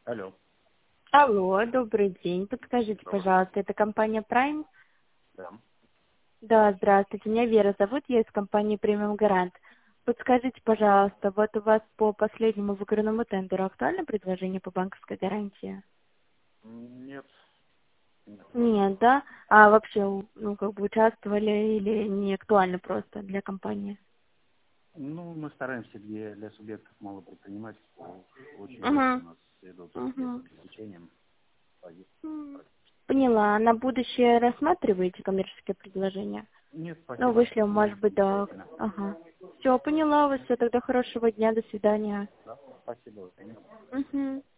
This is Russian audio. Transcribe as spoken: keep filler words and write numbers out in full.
Алло. Алло, добрый день. Подскажите, Добрый. пожалуйста, это компания Prime? Да. Да, здравствуйте. Меня Вера зовут, я из компании Premium Гарант. Подскажите, пожалуйста, вот у вас по последнему выигранному тендеру актуально предложение по банковской гарантии? Нет. Не актуально. Нет, да? А вообще, ну, как бы участвовали или не актуально просто для компании? Ну, мы стараемся для, для субъектов малого предпринимательства. Очень редко у Угу. нас идут Угу. средства с исключением. Поняла. На будущее рассматриваете коммерческие предложения? Нет, Ну, спасибо. вышли, Не, может быть, не да. обязательно. Ага. Все, поняла вас. Все, тогда хорошего дня. До свидания. Да, спасибо. Угу.